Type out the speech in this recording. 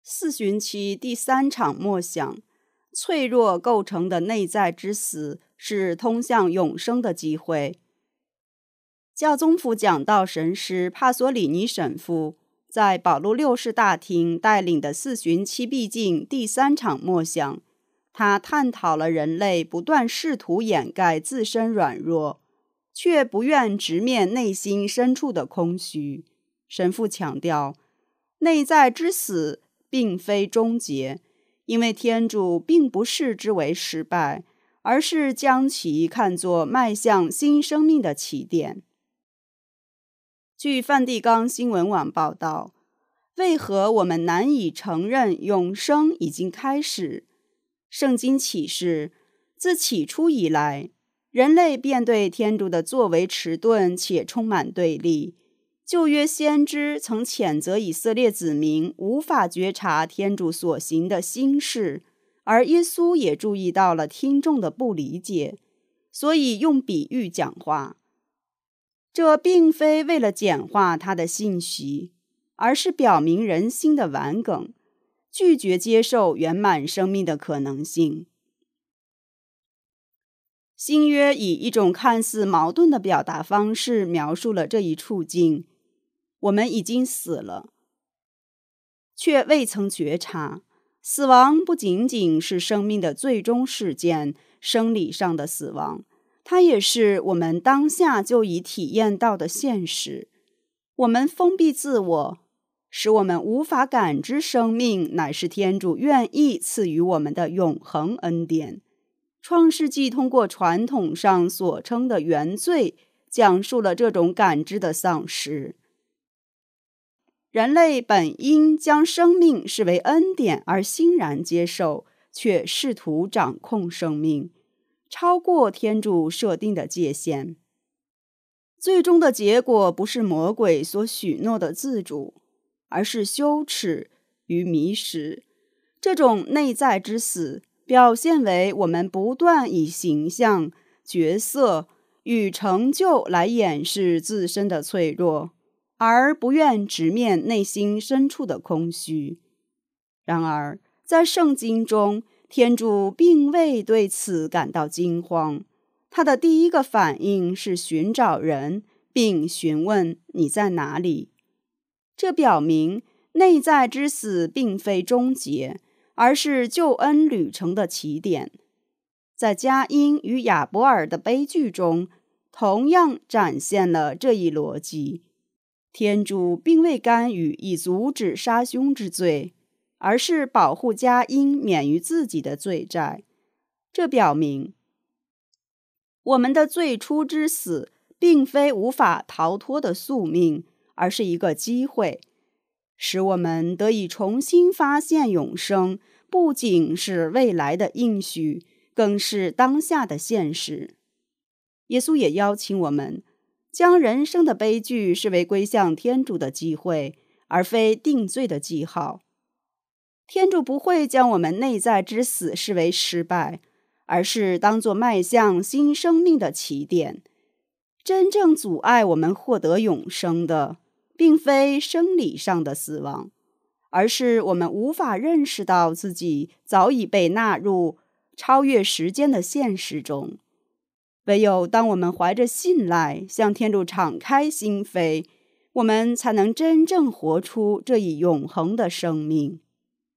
四旬期第3场默想，脆弱构成的内在之死是通向永生的机会。教宗府讲道神师帕索里尼神父在保禄六世大厅带领的四旬期毕竟第3场默想，他探讨了人类不断试图掩盖自身软弱，却不愿直面内心深处的空虚。神父强调，内在之死并非终结，因为天主并不视之为失败，而是将其看作迈向新生命的起点。据梵蒂冈新闻网报道，为何我们难以承认永生已经开始？圣经启示，自起初以来，人类便对天主的作为迟钝且充满对立。旧约先知曾谴责以色列子民无法觉察天主所行的新事，而耶稣也注意到了听众的不理解，所以用比喻讲话。这并非为了简化他的信息，而是表明人心的顽梗，拒绝接受圆满生命的可能性。新约以一种看似矛盾的表达方式描述了这一处境：我们已经死了，却未曾觉察。死亡不仅仅是生命的最终事件，生理上的死亡，它也是我们当下就已体验到的现实。我们封闭自我，使我们无法感知生命乃是天主愿意赐予我们的永恒恩典。创世纪通过传统上所称的原罪，讲述了这种感知的丧失。人类本应将生命视为恩典而欣然接受，却试图掌控生命，超过天主设定的界限。最终的结果不是魔鬼所许诺的自主，而是羞耻与迷失。这种内在之死表现为我们不断以形象、角色与成就来掩饰自身的脆弱，而不愿直面内心深处的空虚。然而，在圣经中，天主并未对此感到惊慌。他的第一个反应是寻找人，并询问你在哪里。这表明内在之死并非终结，而是救恩旅程的起点。在佳音与亚伯尔的悲剧中，同样展现了这一逻辑。天主并未干预以阻止杀兄之罪，而是保护佳音免于自己的罪债。这表明，我们的最初之死并非无法逃脱的宿命，而是一个机会，使我们得以重新发现永生不仅是未来的应许，更是当下的现实。耶稣也邀请我们将人生的悲剧视为归向天主的机会，而非定罪的记号。天主不会将我们内在之死视为失败，而是当作迈向新生命的起点。真正阻碍我们获得永生的，并非生理上的死亡，而是我们无法认识到自己早已被纳入超越时间的现实中。唯有当我们怀着信赖向天主敞开心扉，我们才能真正活出这一永恒的生命。